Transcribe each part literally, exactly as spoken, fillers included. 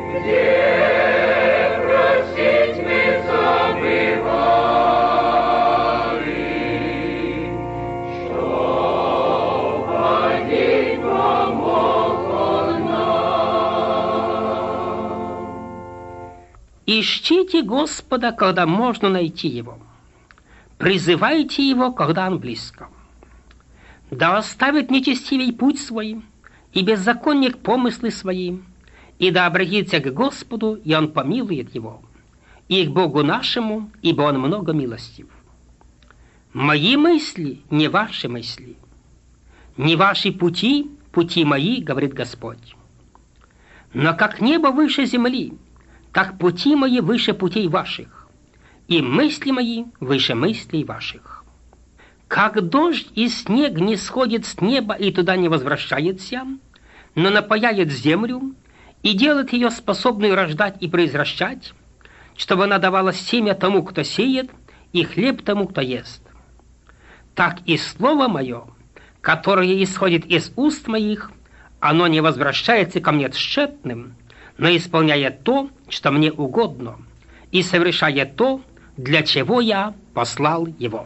Ищите Господа, когда можно найти Его. Призывайте Его, когда Он близко. Да оставит нечестивый путь свой, и беззаконник помыслы свои, и да обратится к Господу, и Он помилует его, и к Богу нашему, ибо Он много милостив. Мои мысли не ваши мысли, не ваши пути, пути мои, говорит Господь. Но как небо выше земли, так пути мои выше путей ваших, и мысли мои выше мыслей ваших. Как дождь и снег не сходит с неба и туда не возвращается, но напояет землю и делает ее способной рождать и произращать, чтобы она давала семя тому, кто сеет, и хлеб тому, кто ест. Так и слово мое, которое исходит из уст моих, оно не возвращается ко мне тщетным, но исполняет то, что мне угодно, и совершает то, для чего я послал его.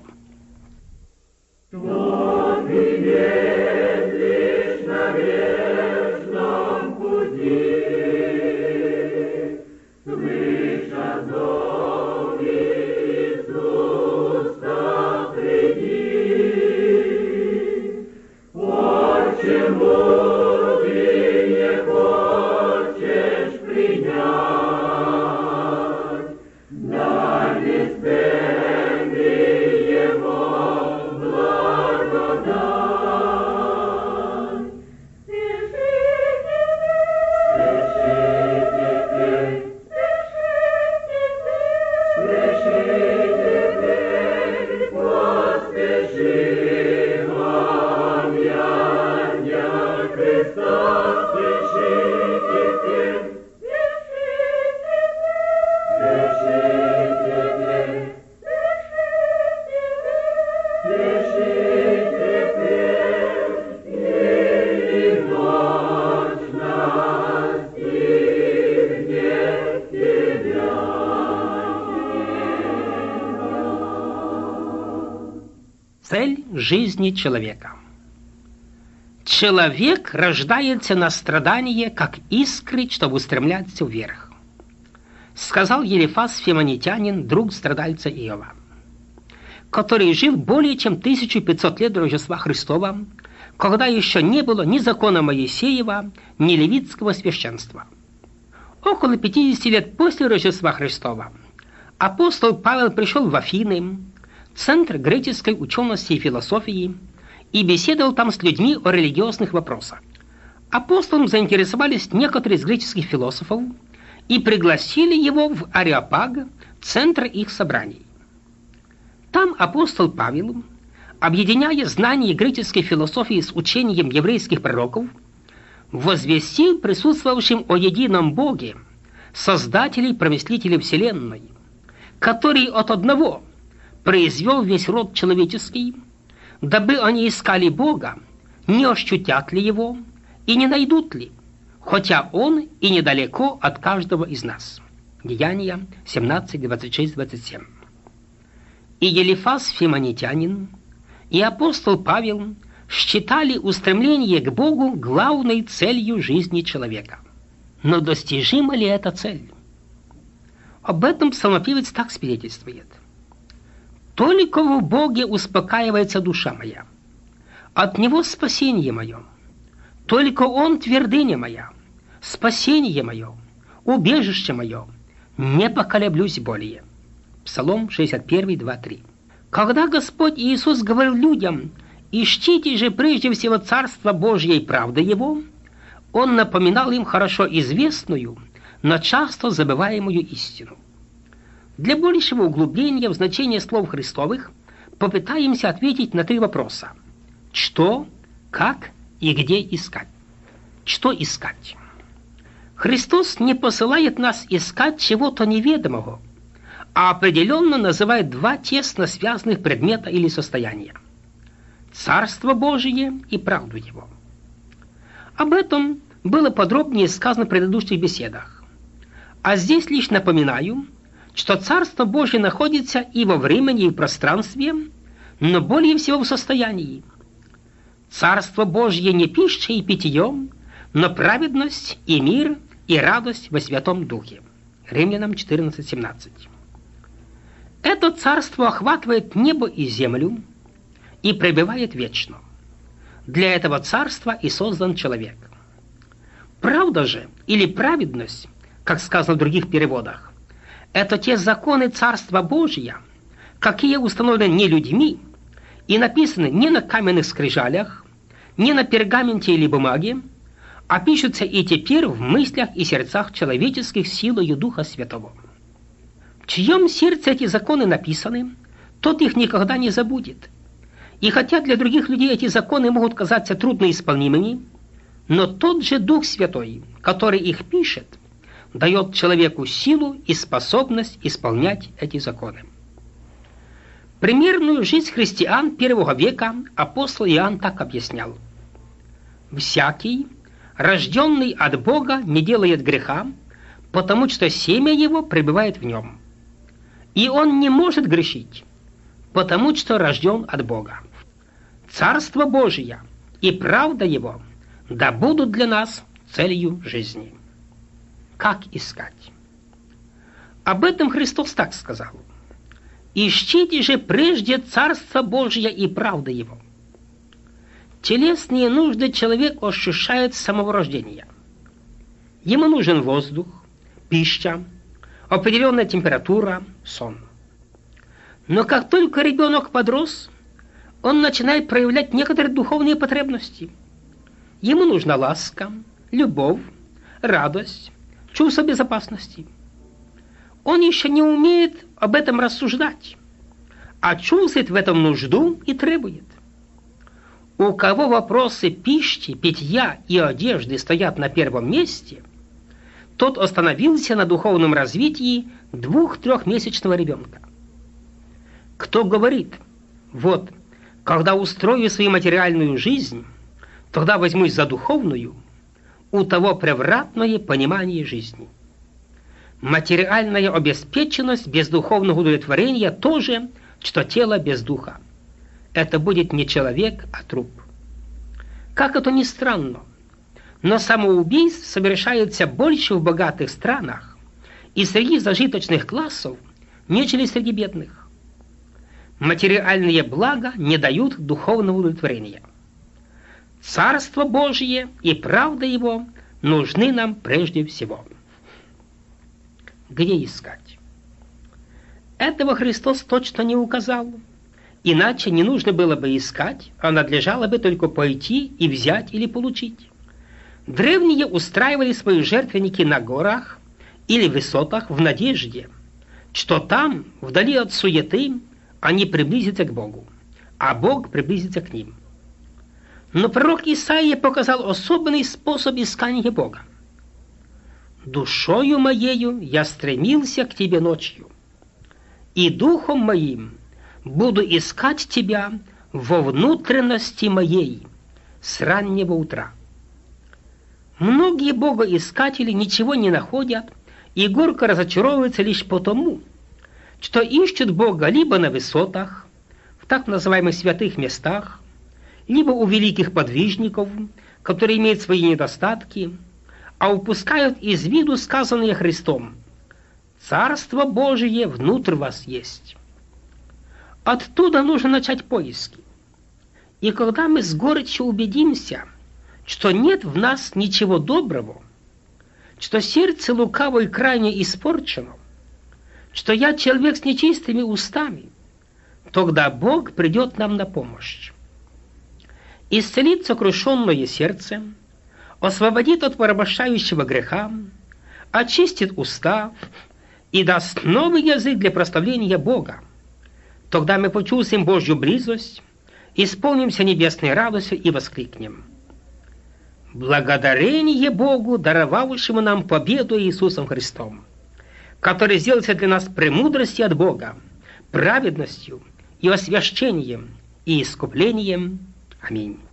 Цель жизни человека. Человек рождается на страдание, как искры, чтобы устремляться вверх. Сказал Елифаз Фимонитянин, друг страдальца Иова, который жил более чем тысячу пятьсот лет до Рождества Христова, когда еще не было ни закона Моисеева, ни левитского священства. Около пятидесяти лет после Рождества Христова апостол Павел пришел в Афины, центр греческой учености и философии, и беседовал там с людьми о религиозных вопросах. Апостолом заинтересовались некоторые из греческих философов и пригласили его в Ареопаг, центр их собраний. Там апостол Павел, объединяя знания греческой философии с учением еврейских пророков, возвестил присутствовавшим о едином Боге, Создателе и Промыслителе Вселенной, который от одного произвел весь род человеческий, дабы они искали Бога, не ощутят ли Его и не найдут ли, хотя Он и недалеко от каждого из нас. Деяния семнадцать, двадцать шесть, двадцать семь. И Елифаз Фимонитянин, и апостол Павел считали устремление к Богу главной целью жизни человека. Но достижима ли эта цель? Об этом псалмопевец так свидетельствует. «Только в Боге успокаивается душа моя, от Него спасение мое. Только Он твердыня моя, спасение мое, убежище мое, не поколеблюсь более». Псалом шестьдесят один, два, три. Когда Господь Иисус говорил людям: «Ищите же прежде всего Царство Божье и правды Его», Он напоминал им хорошо известную, но часто забываемую истину. Для большего углубления в значение слов Христовых попытаемся ответить на три вопроса: что, как и где искать. Что искать? Христос не посылает нас искать чего-то неведомого, а определенно называет два тесно связанных предмета или состояния: Царство Божие и правду Его. Об этом было подробнее сказано в предыдущих беседах. А здесь лишь напоминаю, что Царство Божие находится и во времени, и в пространстве, но более всего в состоянии. Царство Божье не пищей и питьем, но праведность и мир и радость во Святом Духе. Римлянам четырнадцать семнадцать. Это царство охватывает небо и землю и пребывает вечно. Для этого царства и создан человек. Правда же, или праведность, как сказано в других переводах, это те законы Царства Божия, какие установлены не людьми и написаны не на каменных скрижалях, не на пергаменте или бумаге, а пишутся и теперь в мыслях и сердцах человеческих силою Духа Святого. В чьем сердце эти законы написаны, тот их никогда не забудет. И хотя для других людей эти законы могут казаться трудноисполнимыми, но тот же Дух Святой, который их пишет, дает человеку силу и способность исполнять эти законы. Примерную жизнь христиан первого века апостол Иоанн так объяснял: «Всякий, рожденный от Бога, не делает греха, потому что семя его пребывает в нем. И он не может грешить, потому что рожден от Бога. Царство Божие и правда его да будут для нас целью жизни». Как искать? Об этом Христос так сказал: «Ищите же прежде Царство Божие и правда его». Телесные нужды человек ощущает с самого рождения. Ему нужен воздух, пища, определенная температура, сон. Но как только ребенок подрос, он начинает проявлять некоторые духовные потребности. Ему нужна ласка, любовь, радость, чувство безопасности. Он еще не умеет об этом рассуждать, а чувствует в этом нужду и требует. У кого вопросы пищи, питья и одежды стоят на первом месте, тот остановился на духовном развитии двух-трехмесячного ребенка. Кто говорит: вот, когда устрою свою материальную жизнь, тогда возьмусь за духовную, у того превратное понимание жизни. Материальная обеспеченность без духовного удовлетворения тоже, что тело без духа. Это будет не человек, а труп. Как это ни странно, но самоубийств совершается больше в богатых странах и среди зажиточных классов, нежели среди бедных. Материальные блага не дают духовного удовлетворения. Царство Божие и правда его нужны нам прежде всего. Где искать? Этого Христос точно не указал. Иначе не нужно было бы искать, а надлежало бы только пойти и взять или получить. Древние устраивали свои жертвенники на горах или высотах в надежде, что там, вдали от суеты, они приблизятся к Богу, а Бог приблизится к ним. Но пророк Исаия показал особенный способ искания Бога. «Душою моею я стремился к тебе ночью, и духом моим буду искать тебя во внутренности моей с раннего утра». Многие богоискатели ничего не находят и горько разочаровываются лишь потому, что ищут Бога либо на высотах, в так называемых святых местах, либо у великих подвижников, которые имеют свои недостатки, а упускают из виду сказанное Христом: «Царство Божие внутрь вас есть». Оттуда нужно начать поиски. И когда мы с горечью убедимся, что нет в нас ничего доброго, что сердце лукаво и крайне испорчено, что я человек с нечистыми устами, тогда Бог придет нам на помощь. Исцелит сокрушенное сердце, освободит от порабощающего греха, очистит уста и даст новый язык для прославления Бога. Тогда мы почувствуем Божью близость, исполнимся небесной радостью и воскликнем: «Благодарение Богу, даровавшему нам победу Иисусом Христом, который сделался для нас премудростью от Бога, праведностью и освящением и искуплением». Аминь.